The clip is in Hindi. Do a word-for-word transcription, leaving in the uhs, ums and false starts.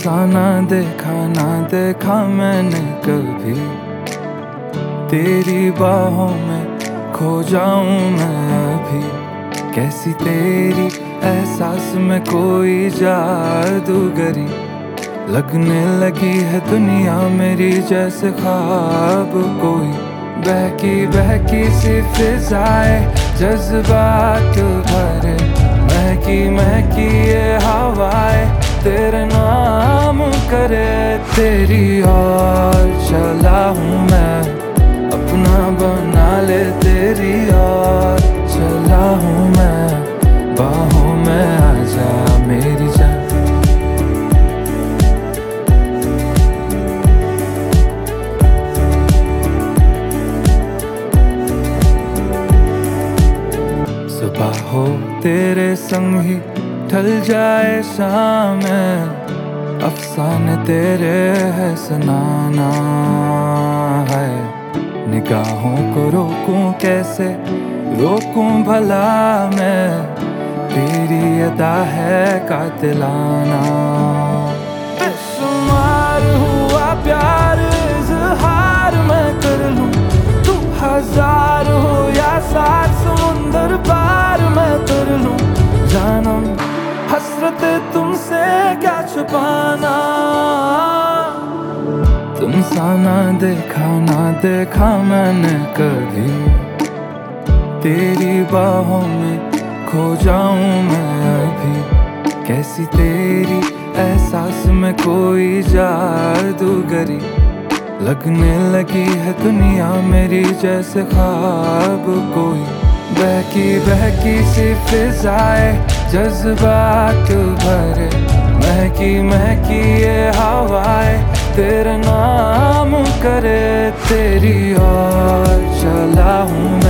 सा ना देखा ना देखा मैंने कभी, तेरी बाहों में खो जाऊं मैं अभी। कैसी तेरी एहसास में कोई जादूगरी, लगने लगी है दुनिया मेरी जैसे ख्वाब कोई। बहकी बहकी सी फिजाए जज्बात भरे, महकी महकी ये हवाएं तेरे नाम करे। तेरी और चला हूँ मैं, अपना बना ले तेरी और चला हूँ मैं। बाहों में आजा मेरी जान, सुबह हो तेरे संग ही ढल जाए शाम, अफसाने तेरे है सुनाना है। निगाहों को रोकूं कैसे रोकूं भला मैं, तेरी अदा है कातिलाना। बेशुमार हुआ प्यार इजहार मैं कर लूं, तू हजार हो या सात समुंदर पार मैं कर लूं। जानम हसरत तुमसे क्या छुपाना, तुम सा ना देखा ना देखा मैंने कभी, तेरी बाहों में खो जाऊं मैं अभी। कैसी तेरी एहसास में कोई जादूगरी, लगने लगी है दुनिया मेरी जैसे ख्वाब कोई। बहकी बहकी सी फिजाए जज्बात भरे, महकी महकी ये हवाएं तेरे नाम करे। तेरी और चला हूँ